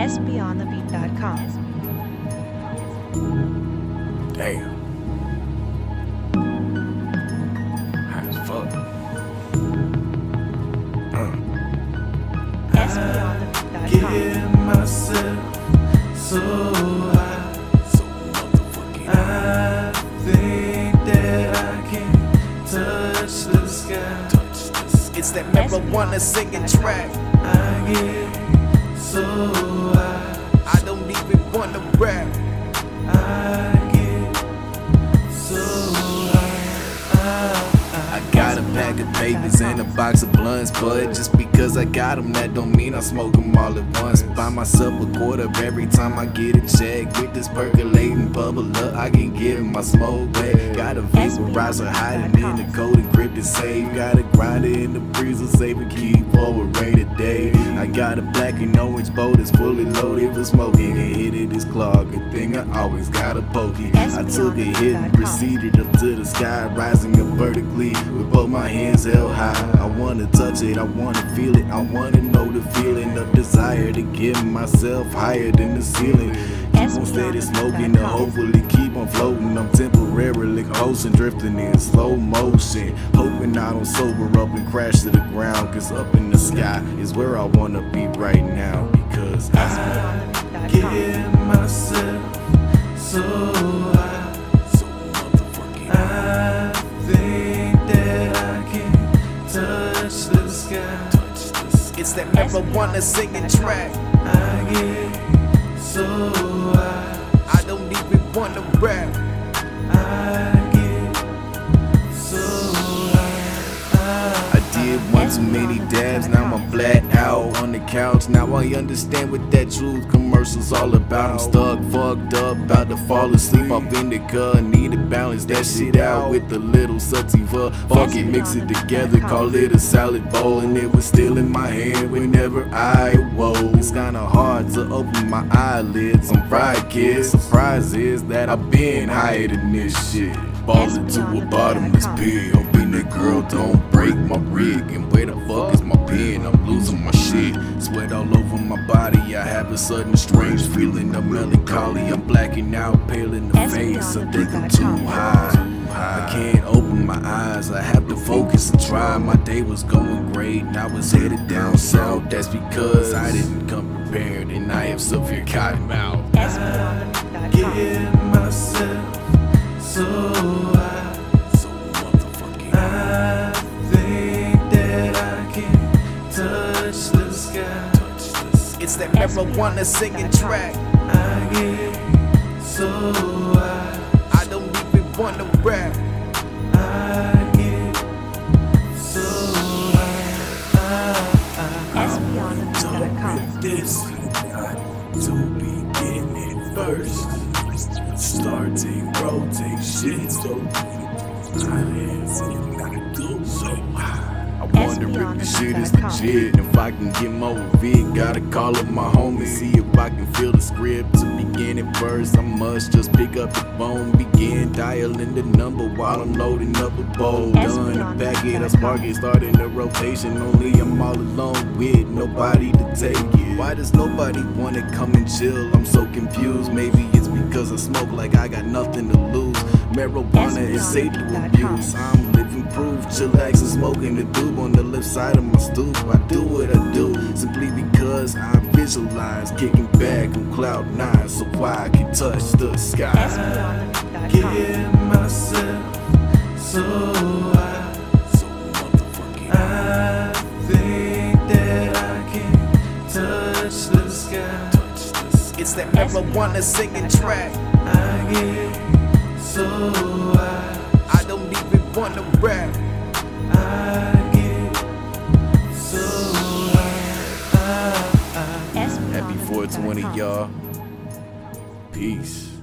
SBOnTheBeat.com. Damn. High as fuck. SBOnTheBeat.com. Get myself so high, So motherfucking I think that I can touch the sky. touch this. It's that marijuana singing track. I get so high, I don't even wanna rap. I get so high. I got a bag of papers and a box of blunts, but just because I got them, that don't mean I smoke them all at once. Buy myself a quarter every time I get a check. With this percolating bubble up, I can get my smoke back. Got a vaporizer hiding in the cold encrypted safe. Got a grinder in the freezer, save a key for a rainy day. I got a black and orange boat that's fully loaded for smoking. And hit it is clogged, good thing I always got a pokey. I took a hit and proceeded up to the sky, rising up vertically with both my hands held high. I wanna touch it, I wanna feel it, I wanna know the feeling of desire to get myself higher than the ceiling. Keep on steady smoking to hopefully keep on floating. I'm temporarily coasting, drifting in slow motion, hoping I don't sober up and crash to the ground. Cause up in the sky is where I wanna be right now. Because I Get myself so high, so motherfucking I think that I can touch the sky. touch this. It's that marijuana singing track. I get so high, I don't even wanna rap. I get so high. I did one too many dabs, now I'm black out on the couch. Now I understand what that truth commercial's all about. I'm stuck, fucked up, about to fall asleep off indica. Need to balance that shit out with a little sativa. Fuck it, mix it together, call it a salad bowl. And it was still in my hand whenever I woke. It's kinda hard to open my eyelids. I'm fried, kid. Surprise is that I've been higher than this shit. Ballin' to a bottomless pit. Hoping that girl don't break my rig. And where the fuck is my pen? I'm losing my shit. Sweat all over my body. I have a sudden strange feeling of melancholy. I'm blacking out, pale in the face. I think I'm too high. I can't open my eyes. I have to focus and try. My day was going great and I was headed down south. That's because I didn't come prepared and I have severe cotton mouth. SBOnTheBeat.com. Get myself so high, So motherfucking I think that I can touch the sky. touch this. It's that marijuana singing track. I get so high, I don't even wanna rap. I get so high. SBOnTheBeat.com. This to begin it first. Starting rotate shit so I wonder if this shit is legit. If I can get more of it, gotta call up my homies. See if I can feel the script to begin it first. I must just pick up the phone, begin dialing the number while I'm loading up a bowl. Done the back it, I spark it, starting the rotation. Only I'm all alone with nobody to take it. Why does nobody wanna come and chill? I'm so confused. Maybe it's because I smoke like I got nothing to lose. Marijuana is safe to abuse. I'm living proof, chillax and smoking the doob on the left side of my stoop. I do what I do simply because I visualize kicking back on cloud nine, so I can touch the sky. SBOnTheBeat.com. Get myself so high, So motherfucking I think that I can touch the sky. touch this. It's that marijuana singing track. I get so high, I don't even wanna rap. I get so high. Happy SBOnTheBeat.com. 420, y'all. Peace.